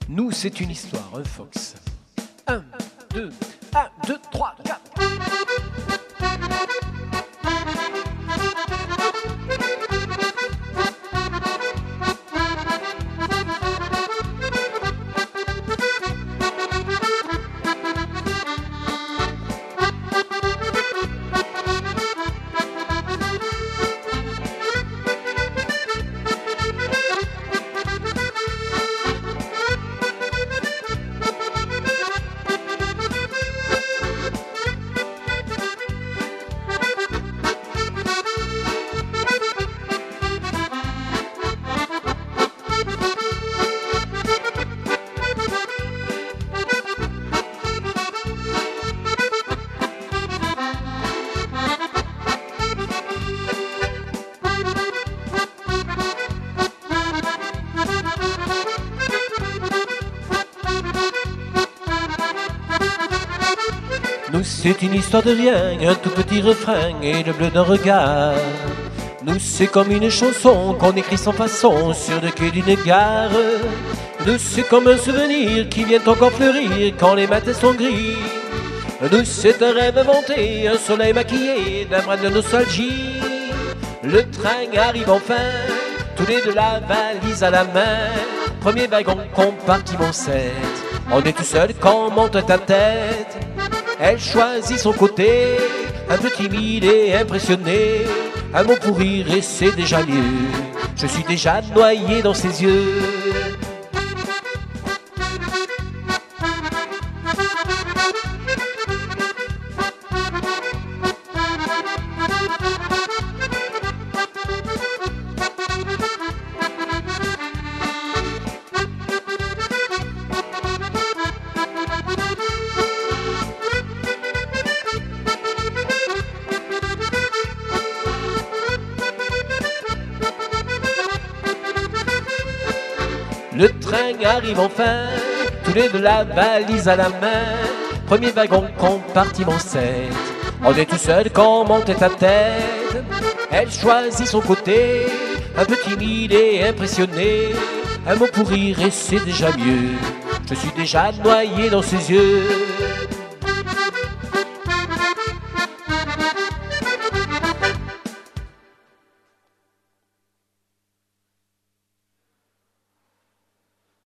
Nous, c'est une histoire, un Fox. 1, 2, 3, 4. Nous, c'est une histoire de rien, un tout petit refrain et le bleu d'un regard. Nous, c'est comme une chanson qu'on écrit sans façon sur le quai d'une gare. Nous, c'est comme un souvenir qui vient encore fleurir quand les matins sont gris. Nous, c'est un rêve inventé, un soleil maquillé d'un brin de nostalgie. Le train arrive enfin, tous les deux la valise à la main. Premier wagon, compartiment 7. On est tout seul quand monte ta tête. Elle choisit son côté, un peu timide et impressionné. Un mot pour rire et c'est déjà mieux. Je suis déjà noyé dans ses yeux. Le train arrive enfin, tous les deux la valise à la main. Premier wagon, compartiment 7. On est tout seul quand monte ta tête. Elle choisit son côté, un peu timide et impressionné. Un mot pour rire et c'est déjà mieux. Je suis déjà noyé dans ses yeux.